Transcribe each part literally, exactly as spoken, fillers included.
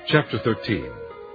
Chapter thirteen.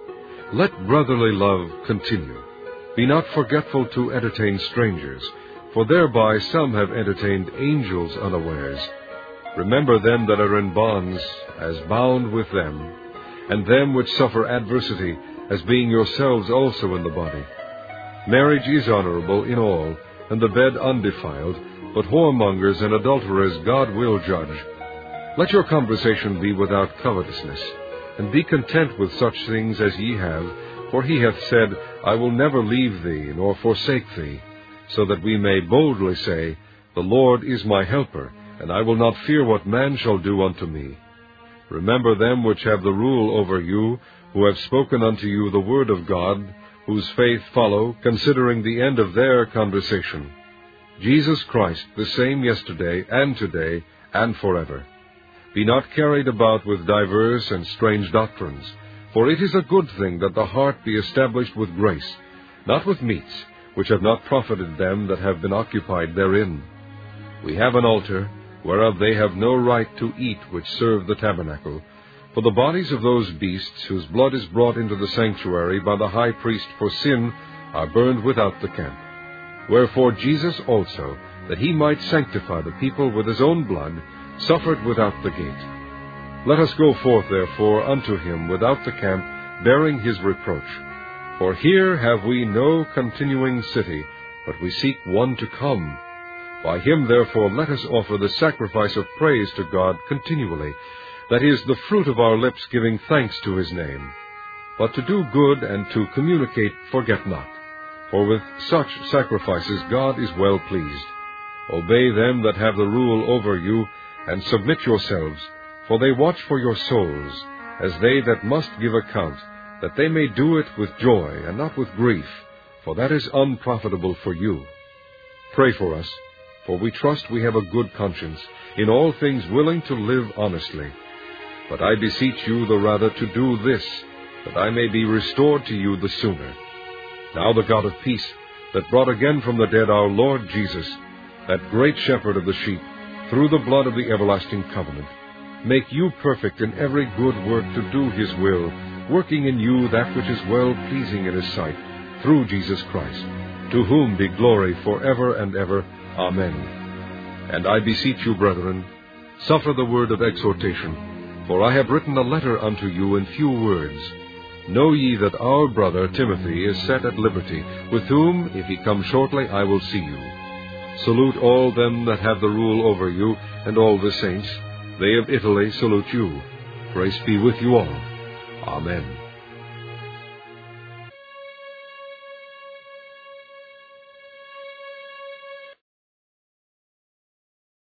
Let brotherly love continue. Be not forgetful to entertain strangers, for thereby some have entertained angels unawares. Remember them that are in bonds, as bound with them, and them which suffer adversity, as being yourselves also in the body. Marriage is honorable in all, and the bed undefiled, but whoremongers and adulterers God will judge. Let your conversation be without covetousness, and be content with such things as ye have, for he hath said, I will never leave thee, nor forsake thee, so that we may boldly say, The Lord is my helper, and I will not fear what man shall do unto me. Remember them which have the rule over you, who have spoken unto you the word of God, whose faith follow, considering the end of their conversation. Jesus Christ, the same yesterday, and today, and forever. Be not carried about with diverse and strange doctrines, for it is a good thing that the heart be established with grace, not with meats, which have not profited them that have been occupied therein. We have an altar, whereof they have no right to eat which serve the tabernacle, for the bodies of those beasts whose blood is brought into the sanctuary by the high priest for sin are burned without the camp. Wherefore Jesus also, that he might sanctify the people with his own blood, suffered without the gate. Let us go forth therefore unto him without the camp, bearing his reproach. For here have we no continuing city, but we seek one to come. By him therefore let us offer the sacrifice of praise to God continually, that is, the fruit of our lips giving thanks to his name. But to do good and to communicate forget not, for with such sacrifices God is well pleased. Obey them that have the rule over you, and submit yourselves, for they watch for your souls, as they that must give account, that they may do it with joy, and not with grief, for that is unprofitable for you. Pray for us, for we trust we have a good conscience, in all things willing to live honestly. But I beseech you the rather to do this, that I may be restored to you the sooner. Now the God of peace, that brought again from the dead our Lord Jesus, that great shepherd of the sheep, through the blood of the everlasting covenant, make you perfect in every good work to do his will, working in you that which is well-pleasing in his sight, through Jesus Christ, to whom be glory forever and ever. Amen. And I beseech you, brethren, suffer the word of exhortation, for I have written a letter unto you in few words. Know ye that our brother Timothy is set at liberty, with whom, if he come shortly, I will see you. Salute all them that have the rule over you, and all the saints. They of Italy salute you. Grace be with you all. Amen.